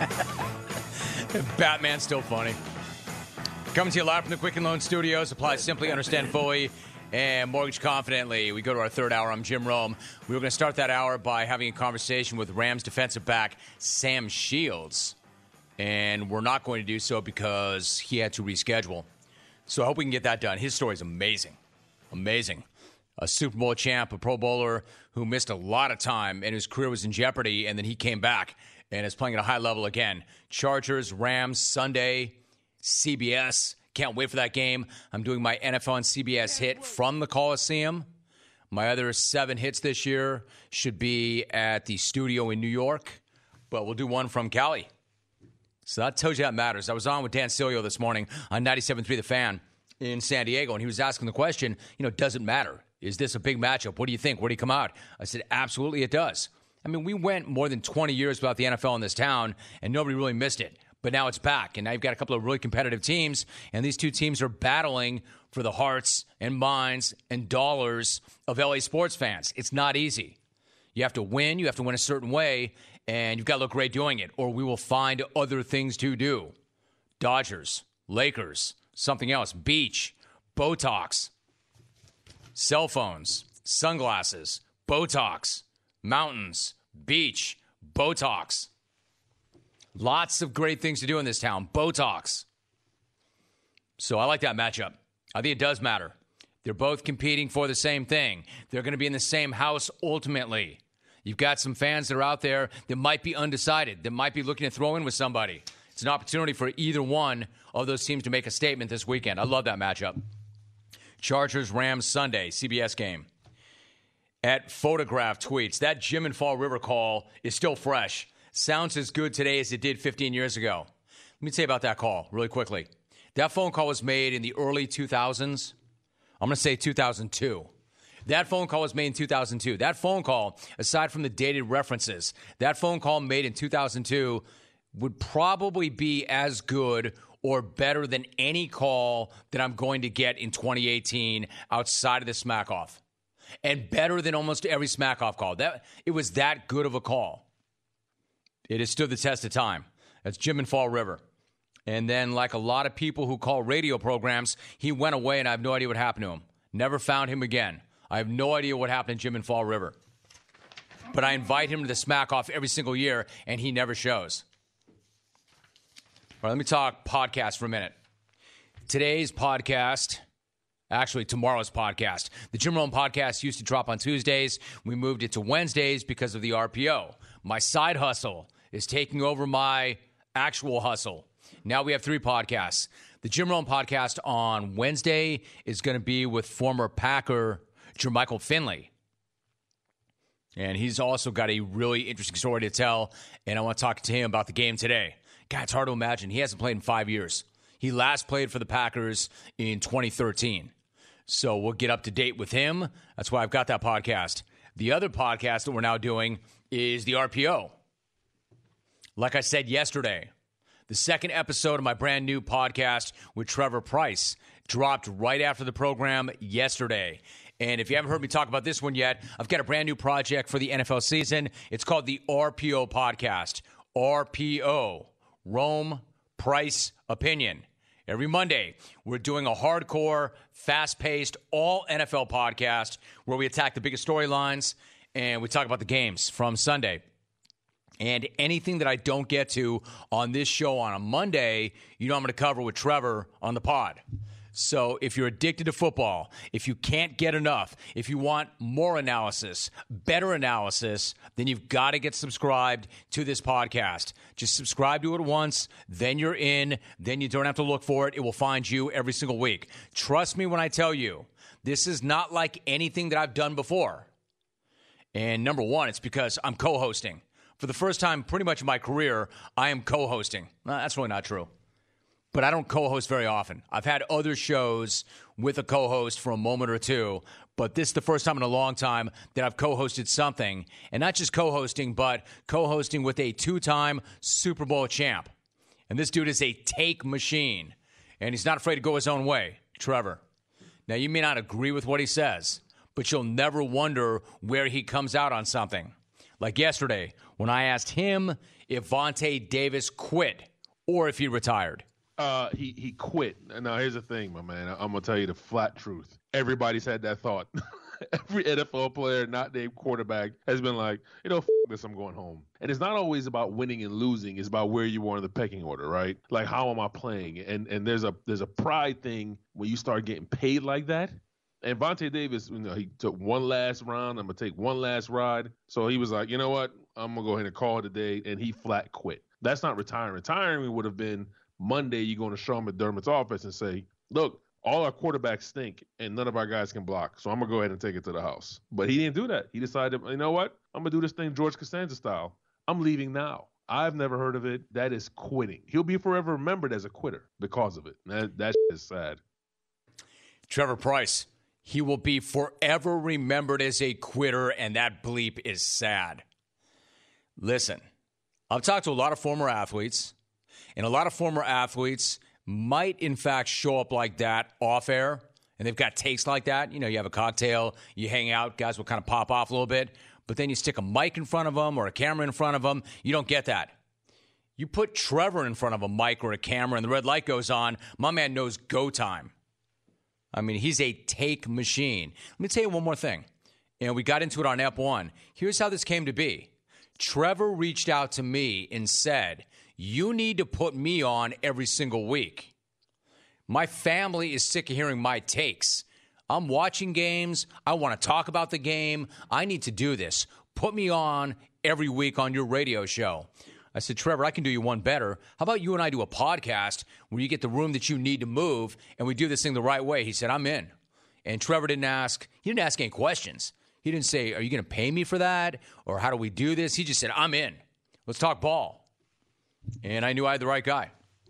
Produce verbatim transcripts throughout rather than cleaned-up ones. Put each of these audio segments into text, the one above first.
Batman's still funny. Coming to you live from the Quicken Loan Studios. Apply simply, understand fully, and mortgage confidently. We go to our third hour. I'm Jim Rome. We were going to start that hour by having a conversation with Rams defensive back Sam Shields. And we're not going to do so because he had to reschedule. So I hope we can get that done. His story is amazing. Amazing. A Super Bowl champ, a Pro Bowler who missed a lot of time and his career was in jeopardy, and then he came back and is playing at a high level again. Chargers, Rams, Sunday, C B S. Can't wait for that game. I'm doing my N F L on C B S hit from the Coliseum. My other seven hits this year should be at the studio in New York, but we'll do one from Cali. So that tells you that matters. I was on with Dan Cilio this morning on ninety-seven point three The Fan in San Diego, and he was asking the question, you know, does it matter? Is this a big matchup? What do you think? Where do you come out? I said, absolutely it does. I mean, we went more than twenty years without the N F L in this town, and nobody really missed it. But now it's back, and now you've got a couple of really competitive teams, and these two teams are battling for the hearts and minds and dollars of L A sports fans. It's not easy. You have to win. You have to win a certain way, and you've got to look great doing it, or we will find other things to do. Dodgers, Lakers, something else, beach, Botox, cell phones, sunglasses, Botox, mountains, beach, Botox. Lots of great things to do in this town. Botox. So I like that matchup. I think it does matter. They're both competing for the same thing. They're going to be in the same house ultimately. You've got some fans that are out there that might be undecided, that might be looking to throw in with somebody. It's an opportunity for either one of those teams to make a statement this weekend. I love that matchup. Chargers, Rams, Sunday, C B S game. At Photograph tweets, that Jim and Fall River call is still fresh. Sounds as good today as it did fifteen years ago. Let me tell you about that call really quickly. That phone call was made in the early two thousands. I'm going to say two thousand two. That phone call was made in two thousand two. That phone call, aside from the dated references, that phone call made in two thousand two would probably be as good or better than any call that I'm going to get in twenty eighteen outside of the smack-off. And better than almost every smack-off call. That, it was that good of a call. It has stood the test of time. That's Jim in Fall River. And then, like a lot of people who call radio programs, he went away, and I have no idea what happened to him. Never found him again. I have no idea what happened to Jim in Fall River. But I invite him to the smack-off every single year, and he never shows. All right, let me talk podcast for a minute. Today's podcast, actually tomorrow's podcast, the Jim Rome podcast used to drop on Tuesdays. We moved it to Wednesdays because of the R P O. My side hustle is taking over my actual hustle. Now we have three podcasts. The Jim Rome podcast on Wednesday is going to be with former Packer Jermichael Finley. And he's also got a really interesting story to tell, and I want to talk to him about the game today. God, it's hard to imagine. He hasn't played in five years. He last played for the Packers in twenty thirteen. So we'll get up to date with him. That's why I've got that podcast. The other podcast that we're now doing is the R P O. Like I said yesterday, the second episode of my brand new podcast with Trevor Price dropped right after the program yesterday. And if you haven't heard me talk about this one yet, I've got a brand new project for the N F L season. It's called the R P O podcast. R P O. Rome, Price, Opinion. Every Monday, we're doing a hardcore, fast-paced, all N F L podcast where we attack the biggest storylines and we talk about the games from Sunday. And anything that I don't get to on this show on a Monday, you know I'm going to cover with Trevor on the pod. So if you're addicted to football, if you can't get enough, if you want more analysis, better analysis, then you've got to get subscribed to this podcast. Just subscribe to it once, then you're in, then you don't have to look for it. It will find you every single week. Trust me when I tell you, this is not like anything that I've done before. And number one, it's because I'm co-hosting. For the first time pretty much in my career, I am co-hosting. Well, that's really not true. But I don't co-host very often. I've had other shows with a co-host for a moment or two, but this is the first time in a long time that I've co-hosted something. And not just co-hosting, but co-hosting with a two-time Super Bowl champ. And this dude is a take machine. And he's not afraid to go his own way. Trevor. Now, you may not agree with what he says, but you'll never wonder where he comes out on something. Like yesterday, when I asked him if Vontae Davis quit or if he retired? Uh, he he quit. Now here's the thing, my man. I'm gonna tell you the flat truth. Everybody's had that thought. Every N F L player not named quarterback has been like, you know, F- this, I'm going home. And it's not always about winning and losing. It's about where you are in the pecking order, right? Like, how am I playing? And and there's a there's a pride thing when you start getting paid like that. And Vontae Davis, you know, he took one last round. I'm gonna take one last ride. So he was like, you know what? I'm gonna go ahead and call it a day. And he flat quit. That's not retiring. Retiring would have been Monday. You go to Sean McDermott's office and say, look, all our quarterbacks stink and none of our guys can block. So I'm going to go ahead and take it to the house. But he didn't do that. He decided, you know what? I'm going to do this thing George Costanza style. I'm leaving now. I've never heard of it. That is quitting. He'll be forever remembered as a quitter because of it. That, that is sad. Trevor Pryce, he will be forever remembered as a quitter, and that bleep is sad. Listen, I've talked to a lot of former athletes, and a lot of former athletes might, in fact, show up like that off air, and they've got takes like that. You know, you have a cocktail, you hang out, guys will kind of pop off a little bit, but then you stick a mic in front of them or a camera in front of them. You don't get that. You put Trevor in front of a mic or a camera, and the red light goes on, my man knows go time. I mean, he's a take machine. Let me tell you one more thing. And we got into it on Ep one. Here's how this came to be. Trevor reached out to me and said, you need to put me on every single week. My family is sick of hearing my takes. I'm watching games. I want to talk about the game. I need to do this. Put me on every week on your radio show. I said, Trevor, I can do you one better. How about you and I do a podcast where you get the room that you need to move and we do this thing the right way? He said, I'm in. And Trevor didn't ask, he didn't ask any questions. He didn't say, are you going to pay me for that? Or how do we do this? He just said, I'm in. Let's talk ball. And I knew I had the right guy.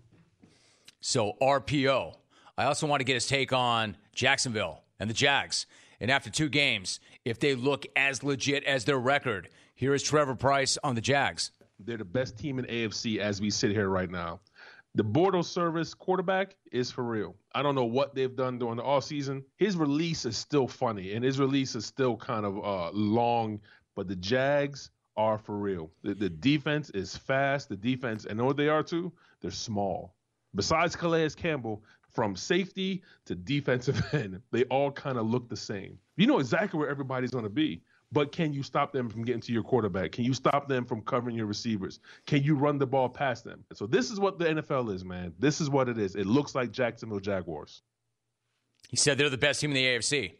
So R P O. I also want to get his take on Jacksonville and the Jags. And after two games, if they look as legit as their record, here is Trevor Pryce on the Jags. They're the best team in A F C as we sit here right now. The Bordeaux Service quarterback is for real. I don't know what they've done during the offseason. His release is still funny, and his release is still kind of uh, long. But the Jags are for real. The, the defense is fast. The defense, and know what they are too? They're small. Besides Calais Campbell, from safety to defensive end, they all kind of look the same. You know exactly where everybody's going to be. But can you stop them from getting to your quarterback? Can you stop them from covering your receivers? Can you run the ball past them? So this is what the N F L is, man. This is what it is. It looks like Jacksonville Jaguars. He said they're the best team in the A F C.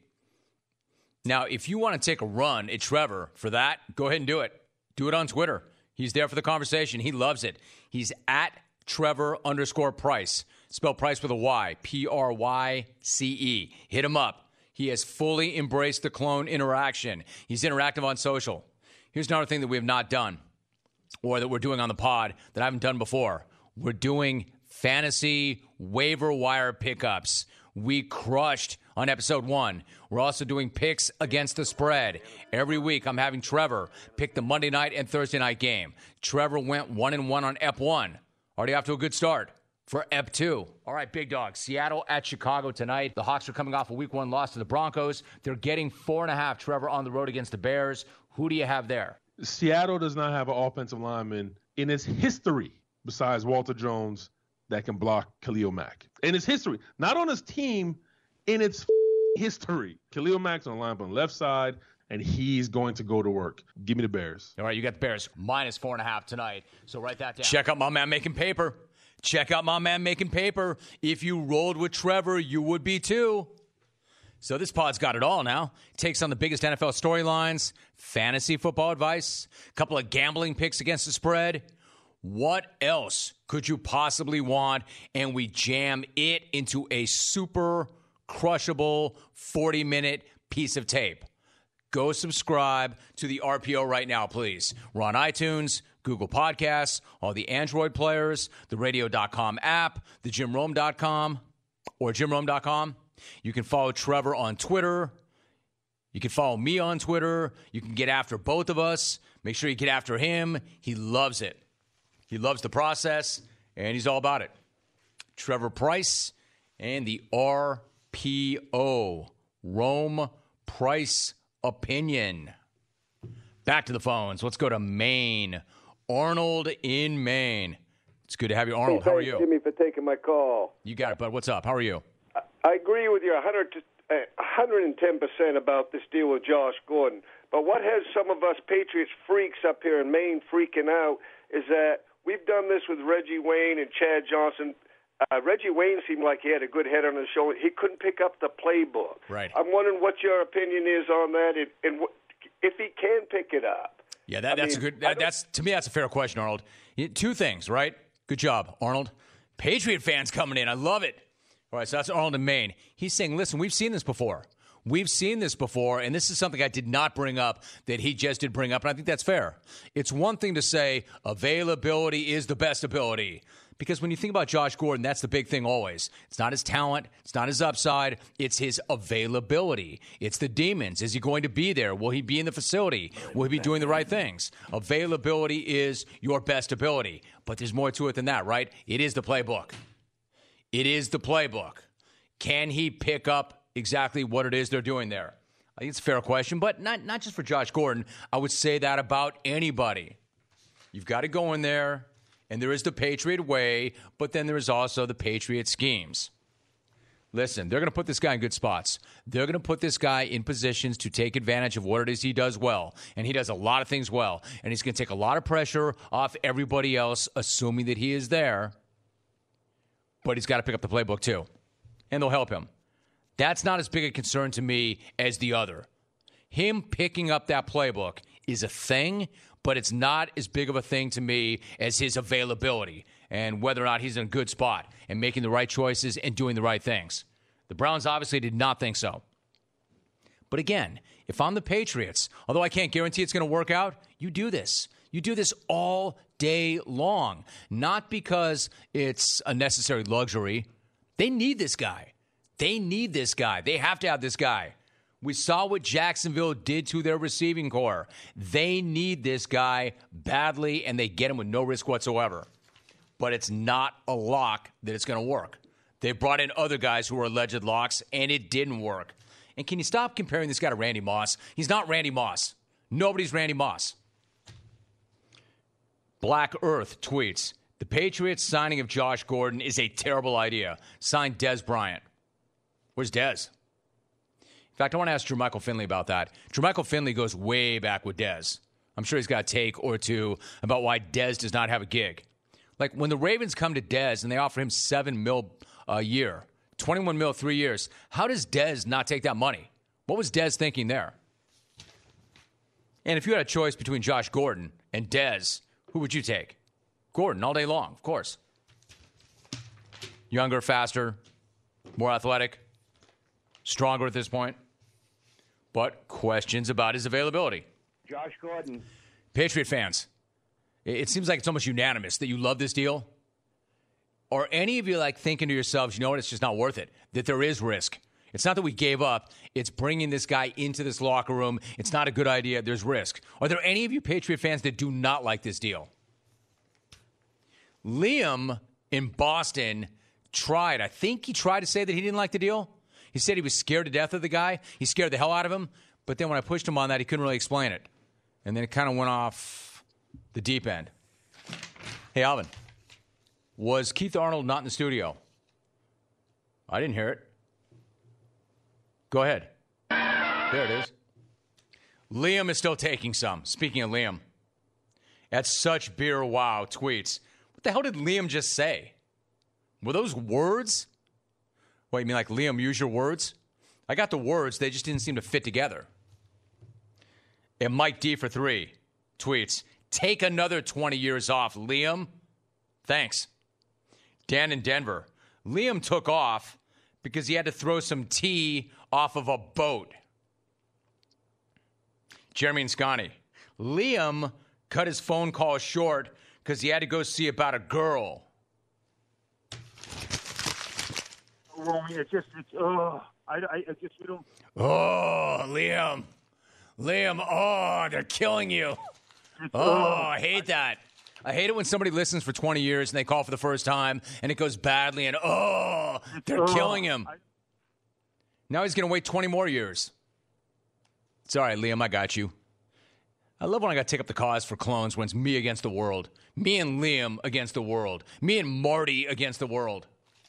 Now, if you want to take a run at Trevor for that, go ahead and do it. Do it on Twitter. He's there for the conversation. He loves it. He's at Trevor underscore Pryce. Spell Price with a Y. P R Y C E. Hit him up. He has fully embraced the clone interaction. He's interactive on social. Here's another thing that we have not done, or that we're doing on the pod that I haven't done before. We're doing fantasy waiver wire pickups. We crushed on episode one. We're also doing picks against the spread. Every week I'm having Trevor pick the Monday night and Thursday night game. Trevor went one and one on Ep one. Already off to a good start for Ep two. All right, big dog. Seattle at Chicago tonight. The Hawks are coming off a week one loss to the Broncos. They're getting four and a half. Trevor on the road against the Bears. Who do you have there? Seattle does not have an offensive lineman in its history besides Walter Jones that can block Khalil Mack. In its history, not on his team, in its history. Khalil Mack's on the line on the left side, and he's going to go to work. Give me the Bears. All right, you got the Bears minus four and a half tonight. So write that down. Check out my man making paper. Check out my man making paper. If you rolled with Trevor, you would be too. So this pod's got it all now. Takes on the biggest N F L storylines, fantasy football advice, a couple of gambling picks against the spread. What else could you possibly want? And we jam it into a super crushable forty-minute piece of tape. Go subscribe to the R P O right now, please. We're on iTunes, Google Podcasts, all the Android players, the radio dot com app, the jim rome dot com, or jim rome dot com. You can follow Trevor on Twitter. You can follow me on Twitter. You can get after both of us. Make sure you get after him. He loves it. He loves the process, and he's all about it. Trevor Pryce and the R P O, Rome Price Opinion. Back to the phones. Let's go to Maine. Arnold in Maine. It's good to have you, Arnold. Hey, How are thanks, you? Jimmy, for taking my call. You got it, bud. What's up? How are you? I, I agree with you one hundred, uh, one hundred ten percent about this deal with Josh Gordon. But what has some of us Patriots freaks up here in Maine freaking out is that we've done this with Reggie Wayne and Chad Johnson. Uh, Reggie Wayne seemed like he had a good head on his shoulder. He couldn't pick up the playbook. Right. I'm wondering what your opinion is on that, and, and what, if he can pick it up. Yeah, that, that's mean, a good. That, that's to me. That's a fair question, Arnold. Two things, right? Good job, Arnold. Patriot fans coming in. I love it. All right, so that's Arnold in Maine. He's saying, listen, we've seen this before. We've seen this before, and this is something I did not bring up that he just did bring up, and I think that's fair. It's one thing to say availability is the best ability, because when you think about Josh Gordon, that's the big thing always. It's not his talent. It's not his upside. It's his availability. It's the demons. Is he going to be there? Will he be in the facility? Will he be doing the right things? Availability is your best ability, but there's more to it than that, right? It is the playbook. It is the playbook. Can he pick up exactly what it is they're doing there? I think it's a fair question, but not, not just for Josh Gordon. I would say that about anybody. You've got to go in there, and there is the Patriot way, but then there is also the Patriot schemes. Listen, they're going to put this guy in good spots. They're going to put this guy in positions to take advantage of what it is he does well, and he does a lot of things well, and he's going to take a lot of pressure off everybody else, assuming that he is there, but he's got to pick up the playbook too, and they'll help him. That's not as big a concern to me as the other. Him picking up that playbook is a thing, but it's not as big of a thing to me as his availability and whether or not he's in a good spot and making the right choices and doing the right things. The Browns obviously did not think so. But again, if I'm the Patriots, although I can't guarantee it's going to work out, you do this. You do this all day long, not because it's a necessary luxury. They need this guy. They need this guy. They have to have this guy. We saw what Jacksonville did to their receiving corps. They need this guy badly, and they get him with no risk whatsoever. But it's not a lock that it's going to work. They brought in other guys who were alleged locks, and it didn't work. And can you stop comparing this guy to Randy Moss? He's not Randy Moss. Nobody's Randy Moss. Black Earth tweets, the Patriots signing of Josh Gordon is a terrible idea. Signed Dez Bryant. Where's Dez? In fact, I want to ask Drew Michael Finley about that. Drew Michael Finley goes way back with Dez. I'm sure he's got a take or two about why Dez does not have a gig. Like when the Ravens come to Dez and they offer him seven mil a year, twenty-one mil three years, how does Dez not take that money? What was Dez thinking there? And if you had a choice between Josh Gordon and Dez, who would you take? Gordon all day long, of course. Younger, faster, more athletic, stronger at this point. But questions about his availability. Josh Gordon. Patriot fans, it seems like it's almost unanimous that you love this deal. Or any of you like thinking to yourselves, you know what, it's just not worth it, that there is risk. It's not that we gave up. It's bringing this guy into this locker room. It's not a good idea. There's risk. Are there any of you Patriot fans that do not like this deal? Liam in Boston tried. I think he tried to say that he didn't like the deal. He said he was scared to death of the guy. He scared the hell out of him. But then when I pushed him on that, he couldn't really explain it. And then it kind of went off the deep end. Hey, Alvin, was Keith Arnold not in the studio? I didn't hear it. Go ahead. There it is. Liam is still taking some. Speaking of Liam, at Such Beer Wow tweets, what the hell did Liam just say? Were those words? What, you mean like, Liam, use your words? I got the words. They just didn't seem to fit together. And Mike D for three tweets, take another twenty years off, Liam. Thanks. Dan in Denver, Liam took off because he had to throw some tea off of a boat. Jeremy and Scotty, Liam cut his phone call short because he had to go see about a girl. Well, it's just, it's, oh, I, I, I just, we don't. Oh, Liam. Liam, oh, they're killing you. Oh, I hate that. I hate it when somebody listens for twenty years and they call for the first time and it goes badly and, oh, they're killing him. Now he's going to wait twenty more years. It's all right, Liam, I got you. I love when I got to take up the cause for clones when it's me against the world. Me and Liam against the world. Me and Marty against the world.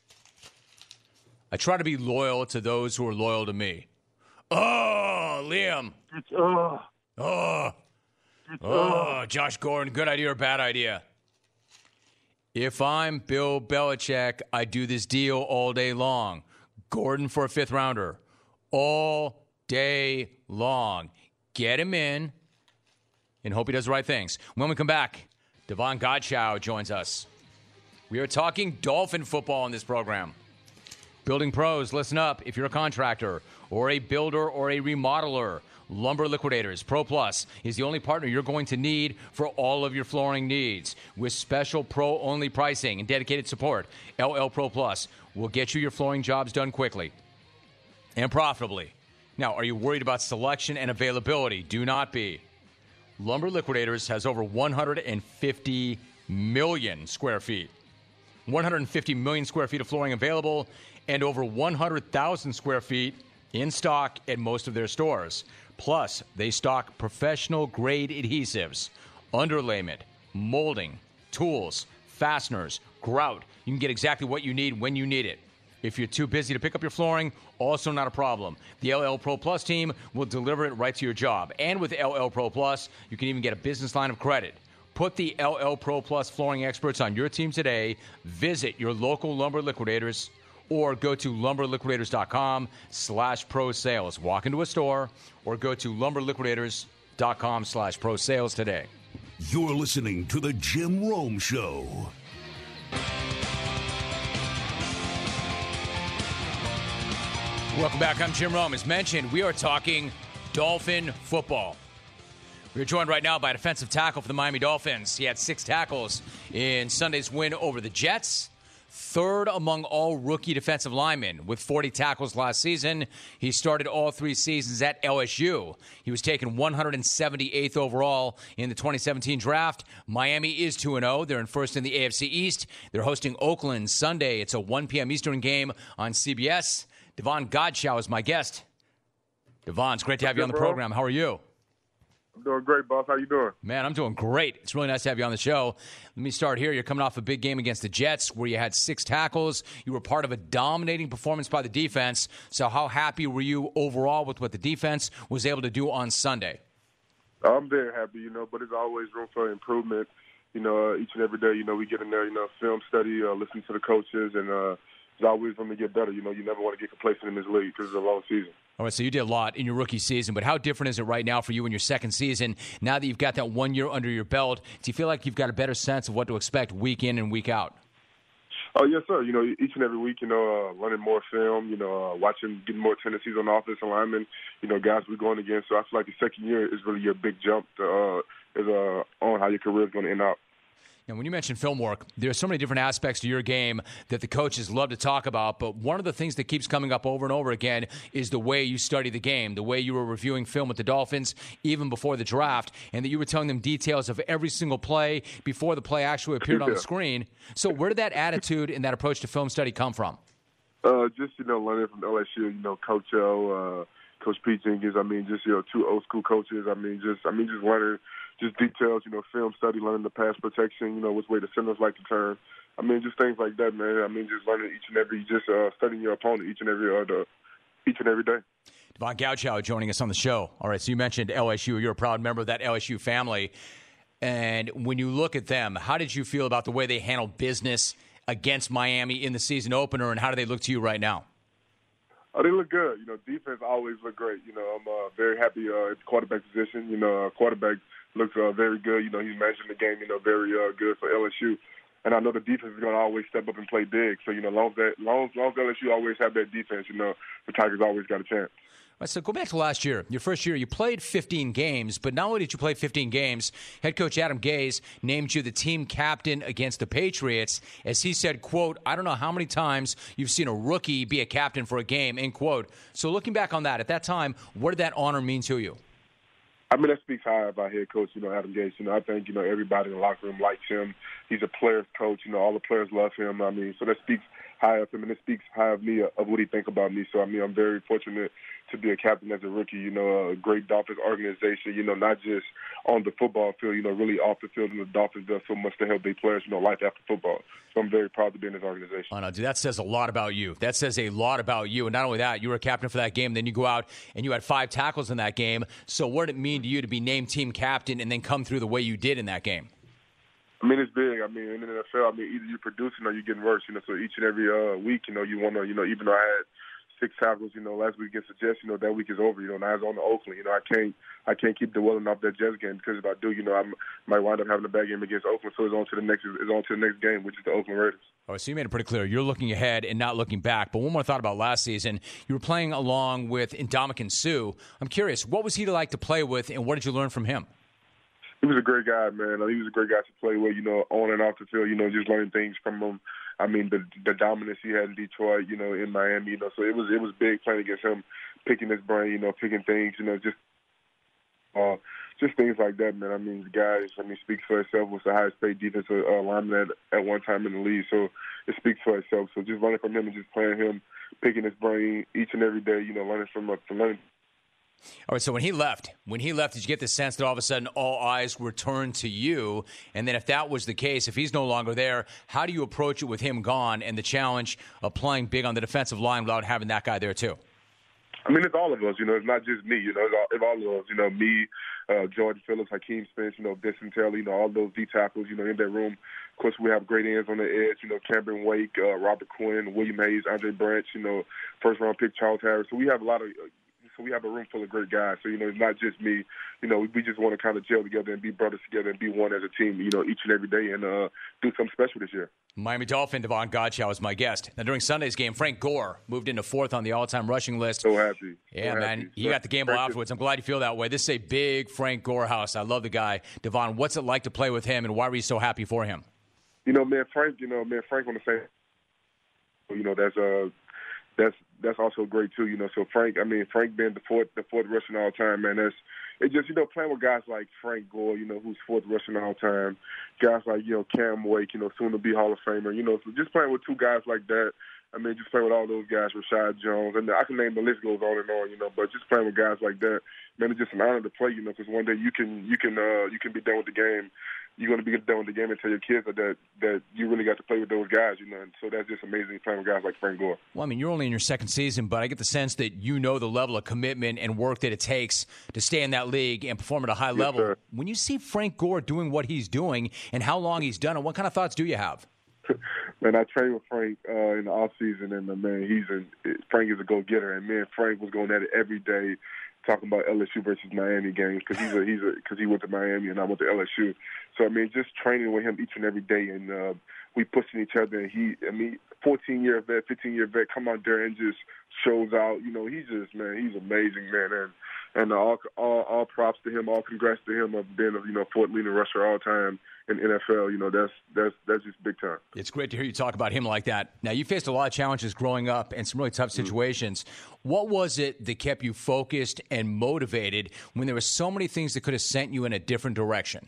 I try to be loyal to those who are loyal to me. Oh, Liam. It's, uh, Oh. it's, Oh, Josh Gordon, good idea or bad idea? If I'm Bill Belichick, I do this deal all day long. Gordon for a fifth rounder. All day long. Get him in and hope he does the right things. When we come back, Devon Godchow joins us. We are talking Dolphin football in this program. Building pros, listen up. If you're a contractor or a builder or a remodeler, Lumber Liquidators Pro Plus is the only partner you're going to need for all of your flooring needs. With special pro-only pricing and dedicated support, L L Pro Plus will get you your flooring jobs done quickly and profitably. Now, are you worried about selection and availability? Do not be. Lumber Liquidators has over one hundred fifty million square feet. one hundred fifty million square feet of flooring available and over one hundred thousand square feet in stock at most of their stores. Plus, they stock professional-grade adhesives, underlayment, molding, tools, fasteners, grout. You can get exactly what you need when you need it. If you're too busy to pick up your flooring, also not a problem. The L L Pro Plus team will deliver it right to your job. And with L L Pro Plus, you can even get a business line of credit. Put the L L Pro Plus flooring experts on your team today. Visit your local Lumber Liquidators or go to lumberliquidators.com slash pro sales. Walk into a store or go to lumberliquidators.com slash pro sales today. You're listening to The Jim Rome Show. Welcome back. I'm Jim Rome. As mentioned, we are talking Dolphin football. We're joined right now by a defensive tackle for the Miami Dolphins. He had six tackles in Sunday's win over the Jets. Third among all rookie defensive linemen with forty tackles last season. He started all three seasons at L S U. He was taken one hundred seventy-eighth overall in the twenty seventeen draft. Miami is two and oh. They're in first in the A F C East. They're hosting Oakland Sunday. It's a one p.m. Eastern game on C B S. Devon Godchow is my guest. Devon, it's great to have you on the program. How are you? I'm doing great, boss. How you doing? Man, I'm doing great. It's really nice to have you on the show. Let me start here. You're coming off a big game against the Jets where you had six tackles. You were part of a dominating performance by the defense. So how happy were you overall with what the defense was able to do on Sunday? I'm very happy, you know, but there's always room for improvement. You know, uh, each and every day, you know, we get in there, you know, film study, uh, listen to the coaches, and uh, there's always room to get better. You know, you never want to get complacent in this league because it's a long season. All right, so you did a lot in your rookie season, but how different is it right now for you in your second season? Now that you've got that one year under your belt, do you feel like you've got a better sense of what to expect week in and week out? Oh, yes, sir. You know, each and every week, you know, uh, learning more film, you know, uh, watching, getting more tendencies on the offensive linemen, you know, guys we're going against. So I feel like the second year is really your big jump to, uh, is, uh, on how your career is going to end out. And when you mention film work, there are so many different aspects to your game that the coaches love to talk about. But one of the things that keeps coming up over and over again is the way you study the game, the way you were reviewing film with the Dolphins even before the draft, and that you were telling them details of every single play before the play actually appeared yeah. on the screen. So where did that attitude and that approach to film study come from? Uh, just, you know, learning from L S U, you know, Coach O, uh, Coach Pete Jenkins. I mean, just, you know, two old school coaches. I mean, just, I mean, just learning. Just details, you know, film study, learning the pass protection, you know, which way the centers like to turn. I mean, just things like that, man. I mean, just learning each and every, just uh, studying your opponent each and every, uh, the, each and every day. Devon Godchow joining us on the show. All right, so you mentioned L S U. You're a proud member of that L S U family. And when you look at them, how did you feel about the way they handled business against Miami in the season opener, and how do they look to you right now? Oh, they look good. You know, defense always look great. You know, I'm uh, very happy uh, at the quarterback position. You know, uh, quarterback looks uh, very good. You know, he's managing the game, you know, very uh, good for L S U. And I know the defense is going to always step up and play big. So, you know, long as, that, long, long as L S U always have that defense, you know, the Tigers always got a chance. All right, so go back to last year. Your first year, you played fifteen games, but not only did you play fifteen games, head coach Adam Gase named you the team captain against the Patriots. As he said, quote, I don't know how many times you've seen a rookie be a captain for a game, end quote. So looking back on that, at that time, what did that honor mean to you? I mean, that speaks high of our head coach, you know, Adam Gase. You know, I think, you know, everybody in the locker room likes him. He's a player's coach. You know, all the players love him. I mean, so that speaks high of him, and it speaks high of me, of what he thinks about me. So, I mean, I'm very fortunate to be a captain as a rookie. You know, a great Dolphins organization. You know, not just on the football field. You know, really off the field. And the Dolphins does so much to help their players. You know, life after football. So I'm very proud to be in this organization. Oh, no, dude, that says a lot about you. That says a lot about you. And not only that, you were a captain for that game. Then you go out and you had five tackles in that game. So what did it mean to you to be named team captain and then come through the way you did in that game? I mean, it's big. I mean, in the N F L, I mean, either you're producing or you're getting worse. You know, so each and every uh, week, you know, you want to, you know, even though I had six tackles, you know, last week against the Jets, you know, that week is over. You know, now it's on to Oakland. You know, I can't, I can't keep dwelling off that Jets game because if I do, you know, I might wind up having a bad game against Oakland. So it's on to the next, it's on to the next game, which is the Oakland Raiders. Oh, so you made it pretty clear. You're looking ahead and not looking back. But one more thought about last season. You were playing along with Ndamukong Suh. I'm curious, what was he like to play with, and what did you learn from him? He was a great guy, man. He was a great guy to play with, you know, on and off the field, you know, just learning things from him. I mean, the the dominance he had in Detroit, you know, in Miami, you know, so it was it was big playing against him, picking his brain, you know, picking things, you know, just uh, just things like that, man. I mean, the guy, I mean, speaks for itself. Was the highest paid defensive uh, lineman at, at one time in the league, so it speaks for itself. So just learning from him and just playing him, picking his brain each and every day, you know, learning from uh, from learning. All right, so when he left, when he left, did you get the sense that all of a sudden all eyes were turned to you? And then if that was the case, if he's no longer there, how do you approach it with him gone and the challenge of playing big on the defensive line without having that guy there too? I mean, it's all of us, you know. It's not just me, you know. It's all, it's all of us, you know. Me, uh, Jordan Phillips, Hakeem Spence, you know, Vincent Taylor, you know, all those D tackles, you know, in that room. Of course, we have great ends on the edge, you know, Cameron Wake, uh, Robert Quinn, William Hayes, Andre Branch, you know, first round pick Charles Harris. So we have a lot of. Uh, So we have a room full of great guys. So, you know, it's not just me. You know, we just want to kind of gel together and be brothers together and be one as a team, you know, each and every day and uh, do something special this year. Miami Dolphin Devon Godchaux is my guest. Now, during Sunday's game, Frank Gore moved into fourth on the all-time rushing list. So happy. Yeah, so man. Happy. He got the game ball afterwards. I'm glad you feel that way. This is a big Frank Gore house. I love the guy. Devon, what's it like to play with him, and why were you so happy for him? You know, man, Frank, you know, man, Frank on the same, you know, that's uh, that's that's also great too, you know. So Frank, I mean, Frank being the fourth, the fourth rushing all time, man. That's it. Just you know, playing with guys like Frank Gore, you know, who's fourth rushing all time. Guys like you know Cam Wake, you know, soon to be Hall of Famer. You know, so just playing with two guys like that. I mean, just playing with all those guys, Rashad Jones, and I can name the list goes on and on, you know. But just playing with guys like that, man, it's just an honor to play, you know, because one day you can you can uh, you can be done with the game. You're going to be done with the game and tell your kids that, that that you really got to play with those guys, you know. And so that's just amazing playing with guys like Frank Gore. Well, I mean, you're only in your second season, but I get the sense that you know the level of commitment and work that it takes to stay in that league and perform at a high Yes, level. sir. When you see Frank Gore doing what he's doing and how long he's done it, what kind of thoughts do you have? Man, I trained with Frank uh, in the off season, and uh, man, he's a Frank is a go getter, and me and Frank was going at it every day, talking about L S U versus Miami games because he's a he's a because he went to Miami and I went to L S U. So I mean, just training with him each and every day, and uh, we pushing each other. And he, I mean, fourteen year vet, fifteen year vet, come out there and just shows out. You know, he's just man, he's amazing, man, and and uh, all, all all props to him, all congrats to him of being a you know fourth leading rusher all time in N F L. You know, that's that's that's just big time. It's great to hear you talk about him like that. Now, you faced a lot of challenges growing up and some really tough situations. Mm-hmm. What was it that kept you focused and motivated when there were so many things that could have sent you in a different direction?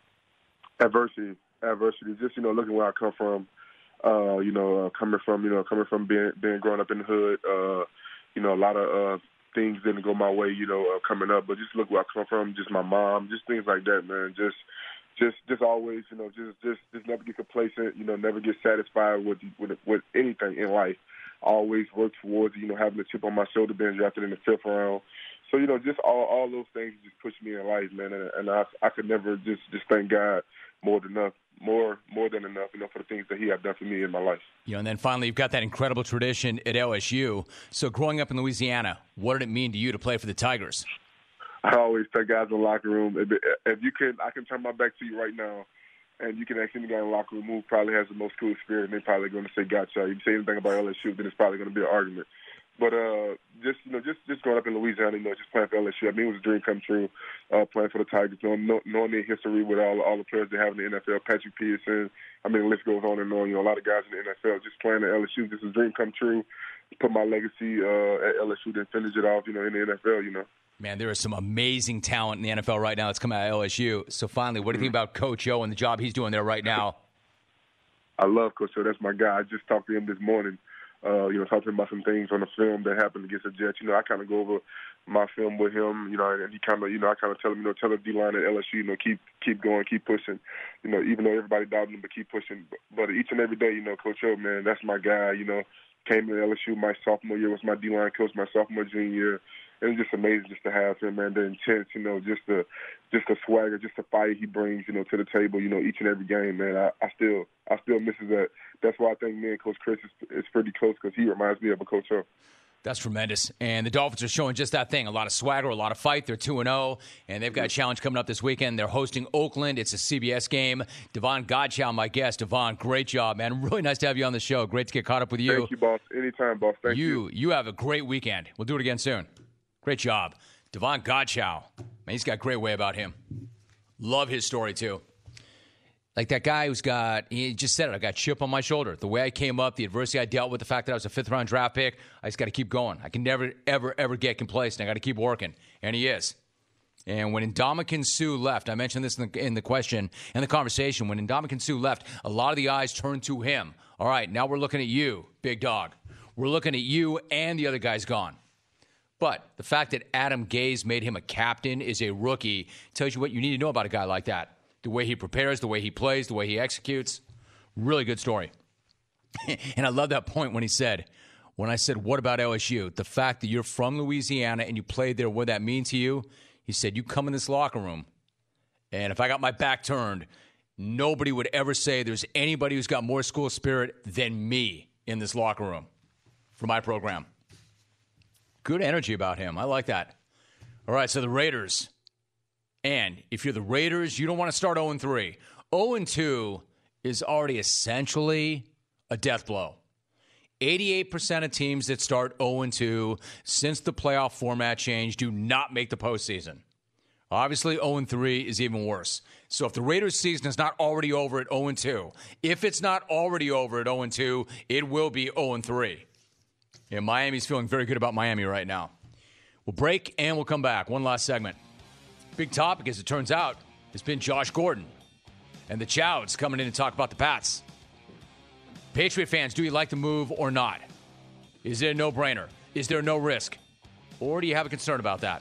Adversity, adversity. Just you know, looking where I come from. Uh, you know, uh, coming from you know, coming from being being growing up in the hood. Uh, you know, a lot of uh, things didn't go my way. You know, uh, coming up, but just look where I come from. Just my mom, just things like that, man. Just. Just, just always, you know, just, just, just never get complacent. You know, never get satisfied with, with, with anything in life. Always work towards, you know, having a chip on my shoulder, being drafted in the fifth round. So, you know, just all, all those things just push me in life, man. And, and I, I could never just, just thank God more than enough, more, more than enough, you know, for the things that He have done for me in my life. You know, and then finally, you've got that incredible tradition at L S U. So, growing up in Louisiana, what did it mean to you to play for the Tigers? I always tell guys in the locker room, if, if you could, I can turn my back to you right now, and you can ask any guy in the locker room who probably has the most cool spirit, and they're probably going to say gotcha. You say anything about L S U, then it's probably going to be an argument. But uh, just you know, just just growing up in Louisiana, you know, just playing for L S U, I mean, it was a dream come true. Uh, playing for the Tigers, knowing, knowing their history with all all the players they have in the N F L, Patrick Peterson. I mean, the list goes on and on. You know, a lot of guys in the N F L just playing at L S U. Just a dream come true. Put my legacy uh, at L S U, then finish it off, you know, in the N F L. You know. Man, there is some amazing talent in the N F L right now that's coming out of L S U. So finally, what do you think about Coach O and the job he's doing there right now? I love Coach O. That's my guy. I just talked to him this morning. Uh, you know, talk to him about some things on the film that happened against the Jets. You know, I kind of go over my film with him, you know, and he kind of, you know, I kind of tell him, you know, tell the D-line at L S U, you know, keep keep going, keep pushing. You know, even though everybody doubted him, but keep pushing. But, but each and every day, you know, Coach O, man, that's my guy, you know. Came to L S U my sophomore year, was my D-line coach my sophomore, junior year. And it's just amazing just to have him, man, the intense, you know, just the just the swagger, just the fire he brings, you know, to the table, you know, each and every game, man. I, I still I still misses that. That's why I think me and Coach Chris is, is pretty close because he reminds me of a Coach O. That's tremendous. And the Dolphins are showing just that thing, a lot of swagger, a lot of fight. They're two and oh, and they've got a challenge coming up this weekend. They're hosting Oakland. It's a C B S game. Devon Godchaux, my guest. Devon, great job, man. Really nice to have you on the show. Great to get caught up with you. Thank you, boss. Anytime, boss. Thank you. You, you have a great weekend. We'll do it again soon. Great job. Devon Godchaux. Man, he's got a great way about him. Love his story, too. Like that guy who's got, he just said it, I got chip on my shoulder. The way I came up, the adversity I dealt with, the fact that I was a fifth-round draft pick, I just got to keep going. I can never, ever, ever get complacent. I got to keep working. And he is. And when Ndamukong Suh left, I mentioned this in the, in the question and the conversation, when Ndamukong Suh left, a lot of the eyes turned to him. All right, now we're looking at you, big dog. We're looking at you and the other guy's gone. But the fact that Adam Gase made him a captain is a rookie tells you what you need to know about a guy like that. The way he prepares, the way he plays, the way he executes. Really good story. And I love that point when he said, when I said, what about L S U? The fact that you're from Louisiana and you played there, what that means to you? He said, you come in this locker room, and if I got my back turned, nobody would ever say there's anybody who's got more school spirit than me in this locker room for my program. Good energy about him. I like that. All right, so the Raiders. And if you're the Raiders, you don't want to start oh and three. oh and two is already essentially a death blow. eighty-eight percent of teams that start oh and two since the playoff format change do not make the postseason. Obviously, oh and three is even worse. So if the Raiders' season is not already over at oh and two, if it's not already over at oh and two, it will be oh and three. And Miami's feeling very good about Miami right now. We'll break and we'll come back. One last segment. Big topic, as it turns out, has been Josh Gordon and the Chouds coming in to talk about the Pats. Patriot fans, do you like the move or not? Is it a no-brainer? Is there no risk? Or do you have a concern about that?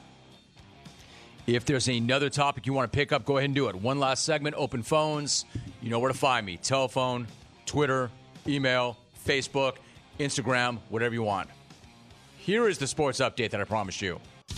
If there's another topic you want to pick up, go ahead and do it. One last segment, open phones. You know where to find me. Telephone, Twitter, email, Facebook, Instagram, whatever you want. Here is the sports update that I promised you.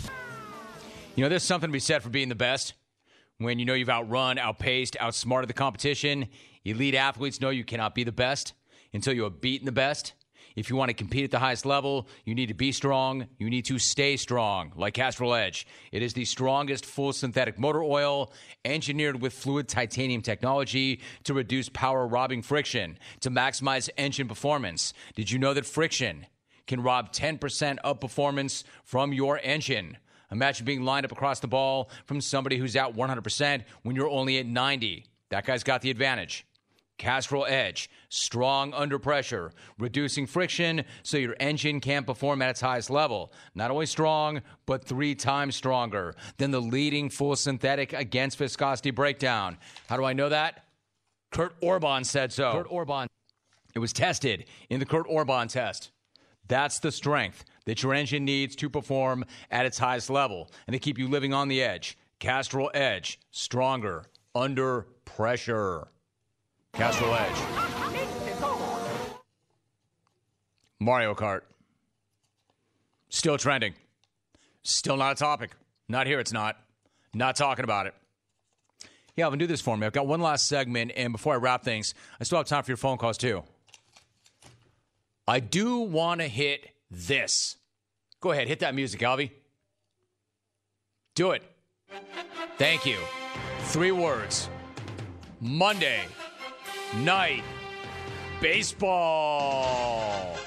You know, there's something to be said for being the best. When you know you've outrun, outpaced, outsmarted the competition, elite athletes know you cannot be the best until you have beaten the best. If you want to compete at the highest level, you need to be strong. You need to stay strong, like Castrol Edge. It is the strongest full synthetic motor oil engineered with fluid titanium technology to reduce power robbing friction, to maximize engine performance. Did you know that friction can rob ten percent of performance from your engine? Imagine being lined up across the ball from somebody who's at one hundred percent when you're only at ninety. That guy's got the advantage. Castrol Edge, strong under pressure, reducing friction so your engine can perform at its highest level. Not only strong, but three times stronger than the leading full synthetic against viscosity breakdown. How do I know that? Kurt Orban said so. Kurt Orban. It was tested in the Kurt Orban test. That's the strength that your engine needs to perform at its highest level and to keep you living on the edge. Castrol Edge, stronger under pressure. Castrol Edge. Mario Kart. Still trending. Still not a topic. Not here, it's not. Not talking about it. Yeah, Alvin, do this for me. I've got one last segment, and before I wrap things, I still have time for your phone calls, too. I do want to hit this. Go ahead, hit that music, Alvy. Do it. Thank you. Three words. Monday Night Baseball.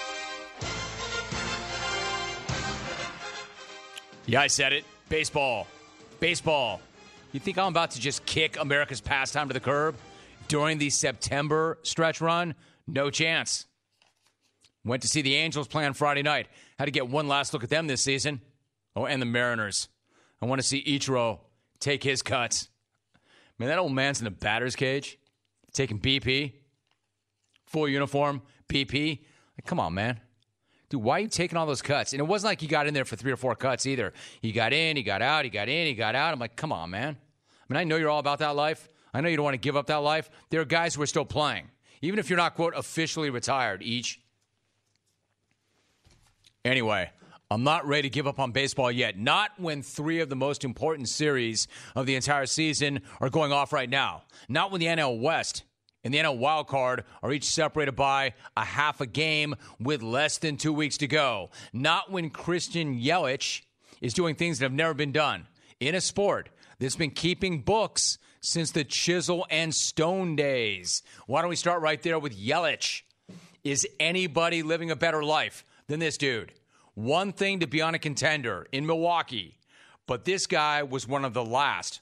Yeah, I said it. Baseball. Baseball. You think I'm about to just kick America's pastime to the curb during the September stretch run? No chance. Went to see the Angels play on Friday night. Had to get one last look at them this season. Oh, and the Mariners. I want to see Ichiro take his cuts. Man, that old man's in the batter's cage, taking B P. Full uniform, B P. Like, come on, man. Dude, why are you taking all those cuts? And it wasn't like he got in there for three or four cuts either. He got in, he got out, he got in, he got out. I'm like, come on, man. I mean, I know you're all about that life. I know you don't want to give up that life. There are guys who are still playing, even if you're not, quote, officially retired each. Anyway, I'm not ready to give up on baseball yet. Not when three of the most important series of the entire season are going off right now. Not when the N L West and the N L Wild Card are each separated by a half a game with less than two weeks to go. Not when Christian Yelich is doing things that have never been done in a sport that's been keeping books since the chisel and stone days. Why don't we start right there with Yelich? Is anybody living a better life than this dude? One thing to be on a contender in Milwaukee, but this guy was one of the last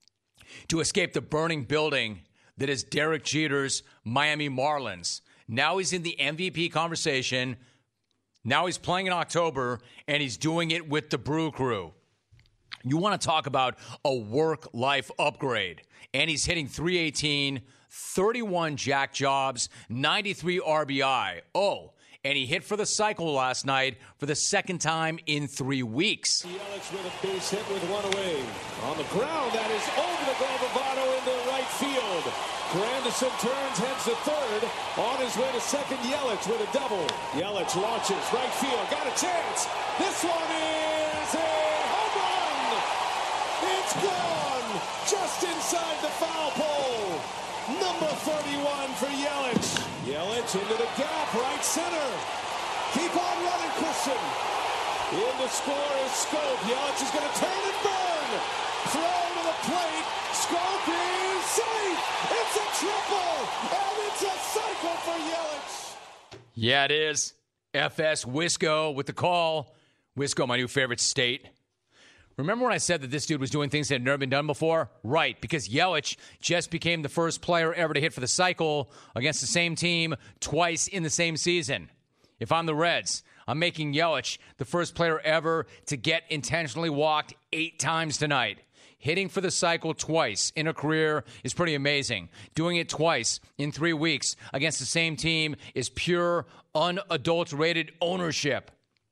to escape the burning building that is Derek Jeter's Miami Marlins. Now he's in the M V P conversation. Now he's playing in October, and he's doing it with the Brew Crew. You want to talk about a work-life upgrade. And he's hitting three eighteen, thirty-one jack jobs, ninety-three R B I. Oh, and he hit for the cycle last night for the second time in three weeks. Yelich with a base hit with one away. On the ground, that is over the glove of Votto into right field. Granderson turns, heads to third. On his way to second, Yelich with a double. Yelich launches, right field, got a chance. This one is a home run. It's gone, just inside the foul pole. Number thirty-one for Yelich. Yelich into the gap, right center. Keep on running, Christian. In to score is Scope. Yelich is going to turn and burn. Throw to the plate. Scope is safe. It's a triple, and it's a cycle for Yelich. Yeah, it is. F S Wisco with the call. Wisco, my new favorite state. Remember when I said that this dude was doing things that had never been done before? Right, because Yelich just became the first player ever to hit for the cycle against the same team twice in the same season. If I'm the Reds, I'm making Yelich the first player ever to get intentionally walked eight times tonight. Hitting for the cycle twice in a career is pretty amazing. Doing it twice in three weeks against the same team is pure, unadulterated ownership.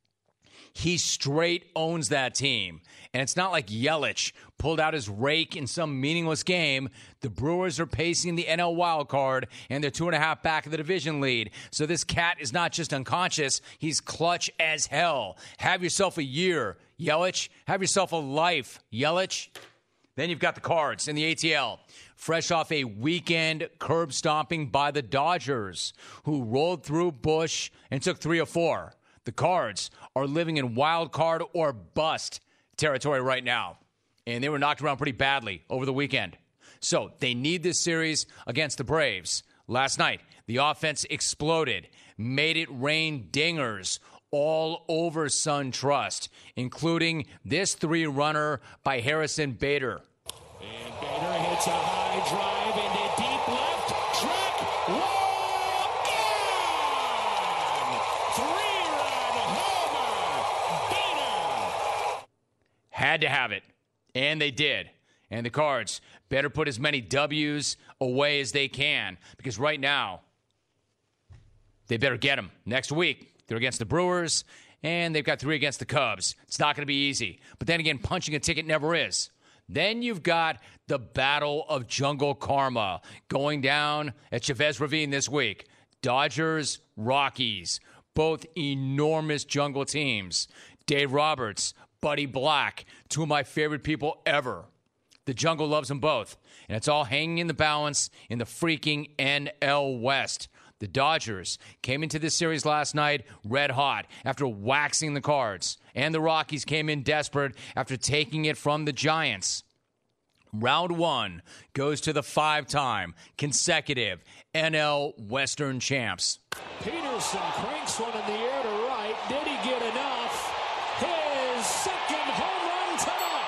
He straight owns that team. And it's not like Yelich pulled out his rake in some meaningless game. The Brewers are pacing the N L wild card, and they're two and a half back of the division lead. So this cat is not just unconscious, he's clutch as hell. Have yourself a year, Yelich. Have yourself a life, Yelich. Then you've got the Cards in the A T L. Fresh off a weekend curb stomping by the Dodgers, who rolled through Busch and took three or four. The Cards are living in wild card or bust territory right now. And they were knocked around pretty badly over the weekend. So they need this series against the Braves. Last night, the offense exploded, made it rain dingers all over SunTrust, including this three-runner by Harrison Bader. And Bader hits a high drive into deep left. Track, walk, in! Three-run homer, Bader! Had to have it, and they did. And the Cards better put as many W's away as they can, because right now, they better get them. Next week, they're against the Brewers, and they've got three against the Cubs. It's not going to be easy. But then again, punching a ticket never is. Then you've got the Battle of Jungle Karma going down at Chavez Ravine this week. Dodgers, Rockies, both enormous jungle teams. Dave Roberts, Buddy Black, two of my favorite people ever. The jungle loves them both. And it's all hanging in the balance in the freaking N L West. The Dodgers came into this series last night red hot after waxing the Cards. And the Rockies came in desperate after taking it from the Giants. Round one goes to the five-time consecutive N L Western champs. Peterson cranks one in the air to right. Did he get enough? His second home run tonight.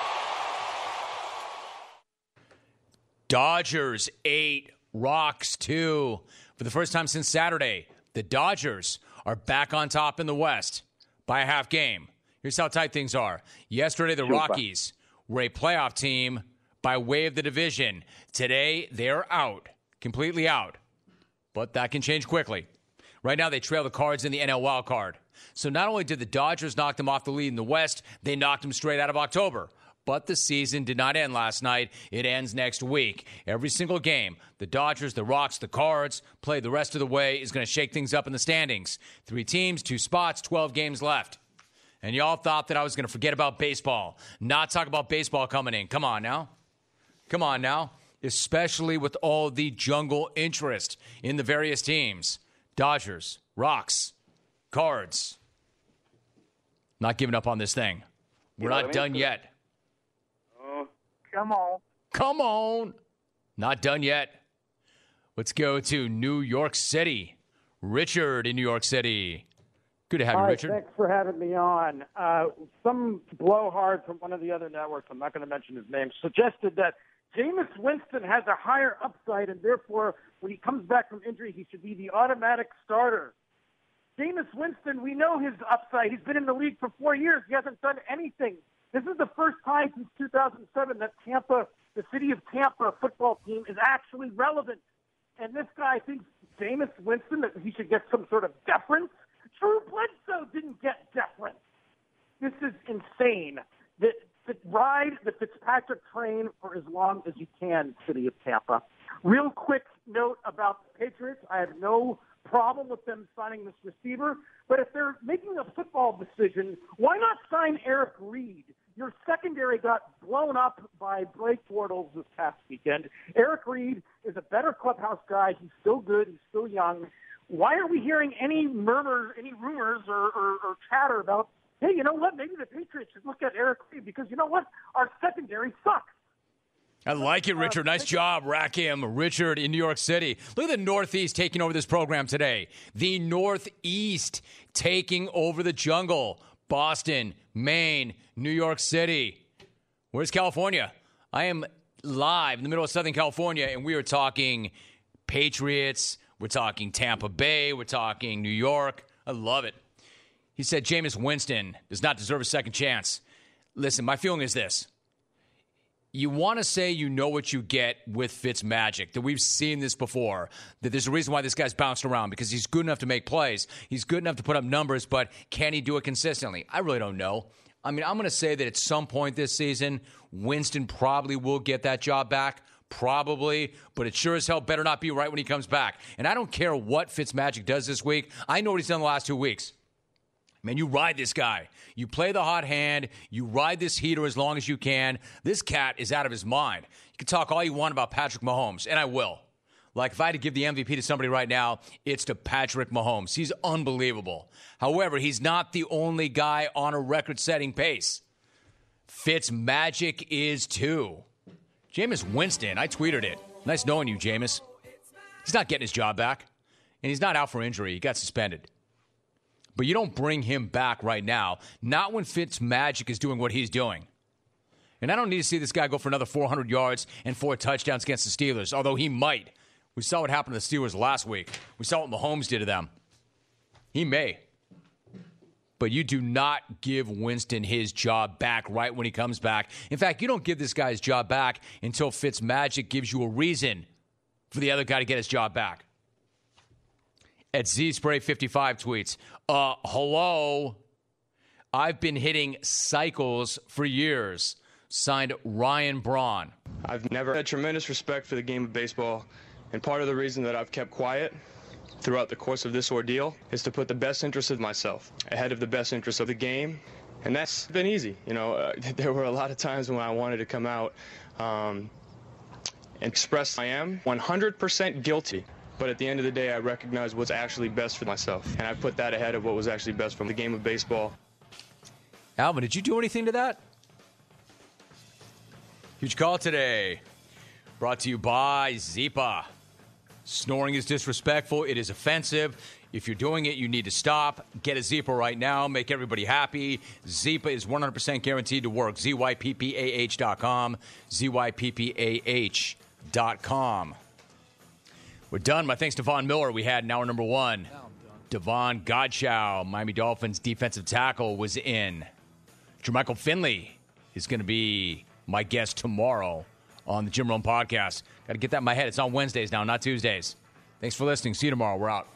Dodgers eight, Rocks two. For the first time since Saturday, the Dodgers are back on top in the West by a half game. Here's how tight things are. Yesterday, the Rockies were a playoff team by way of the division. Today, they're out, completely out. But that can change quickly. Right now, they trail the Cards in the N L wild card. So not only did the Dodgers knock them off the lead in the West, they knocked them straight out of October. But the season did not end last night. It ends next week. Every single game, the Dodgers, the Rocks, the Cards play the rest of the way is going to shake things up in the standings. Three teams, two spots, twelve games left. And y'all thought that I was going to forget about baseball, not talk about baseball coming in. Come on now. Come on now. Especially with all the jungle interest in the various teams. Dodgers, Rocks, Cards. Not giving up on this thing. We're not done yet. Come on. Come on. Not done yet. Let's go to New York City. Richard in New York City. Good to have you, Hi, Richard. Thanks for having me on. Uh, some blowhard from one of the other networks, I'm not going to mention his name, suggested that Jameis Winston has a higher upside, and therefore, when he comes back from injury, he should be the automatic starter. Jameis Winston, we know his upside. He's been in the league for four years. He hasn't done anything. This is the first time since two thousand seven that Tampa, the city of Tampa football team, is actually relevant. And this guy thinks Jameis Winston, that he should get some sort of deference. Drew Bledsoe didn't get deference. This is insane. The, the ride the Fitzpatrick train for as long as you can, city of Tampa. Real quick note about the Patriots. I have no problem with them signing this receiver, but if they're making a football decision, why not sign Eric Reed? Your secondary got blown up by Blake Bortles this past weekend. Eric Reed is a better clubhouse guy. He's still good. He's still young. Why are we hearing any murmurs, any rumors or, or, or chatter about, hey, you know what, maybe the Patriots should look at Eric Reed because, you know what, our secondary sucks. I like it, Richard. Nice job, Rakim. Richard in New York City. Look at the Northeast taking over this program today. The Northeast taking over the jungle. Boston, Maine, New York City. Where's California? I am live in the middle of Southern California, and we are talking Patriots. We're talking Tampa Bay. We're talking New York. I love it. He said Jameis Winston does not deserve a second chance. Listen, my feeling is this. You want to say you know what you get with Fitzmagic, that we've seen this before, that there's a reason why this guy's bounced around, because he's good enough to make plays. He's good enough to put up numbers, but can he do it consistently? I really don't know. I mean, I'm going to say that at some point this season, Winston probably will get that job back. Probably, but it sure as hell better not be right when he comes back. And I don't care what Fitzmagic does this week. I know what he's done the last two weeks. Man, you ride this guy. You play the hot hand. You ride this heater as long as you can. This cat is out of his mind. You can talk all you want about Patrick Mahomes, and I will. Like, if I had to give the M V P to somebody right now, it's to Patrick Mahomes. He's unbelievable. However, he's not the only guy on a record-setting pace. Fitzmagic is too. Jameis Winston, I tweeted it. Nice knowing you, Jameis. He's not getting his job back, and he's not out for injury. He got suspended. But you don't bring him back right now, not when Fitzmagic is doing what he's doing. And I don't need to see this guy go for another four hundred yards and four touchdowns against the Steelers, although he might. We saw what happened to the Steelers last week. We saw what Mahomes did to them. He may. But you do not give Winston his job back right when he comes back. In fact, you don't give this guy his job back until Fitzmagic gives you a reason for the other guy to get his job back. At Z Spray fifty-five tweets, uh, hello, I've been hitting cycles for years. Signed, Ryan Braun. I've never had tremendous respect for the game of baseball, and part of the reason that I've kept quiet throughout the course of this ordeal is to put the best interest of myself ahead of the best interest of the game, and that's been easy. You know, uh, there were a lot of times when I wanted to come out um, and express I am one hundred percent guilty. But at the end of the day, I recognize what's actually best for myself. And I put that ahead of what was actually best from the game of baseball. Alvin, did you do anything to that? Huge call today. Brought to you by Zipa. Snoring is disrespectful. It is offensive. If you're doing it, you need to stop. Get a Zipa right now. Make everybody happy. Zipa is one hundred percent guaranteed to work. Z Y P P A H dot com. Z Y P P A H dot com. We're done. My thanks to Von Miller. We had in hour number one. Devon Godchow, Miami Dolphins defensive tackle, was in. Jermichael Finley is going to be my guest tomorrow on the Jim Rome podcast. Got to get that in my head. It's on Wednesdays now, not Tuesdays. Thanks for listening. See you tomorrow. We're out.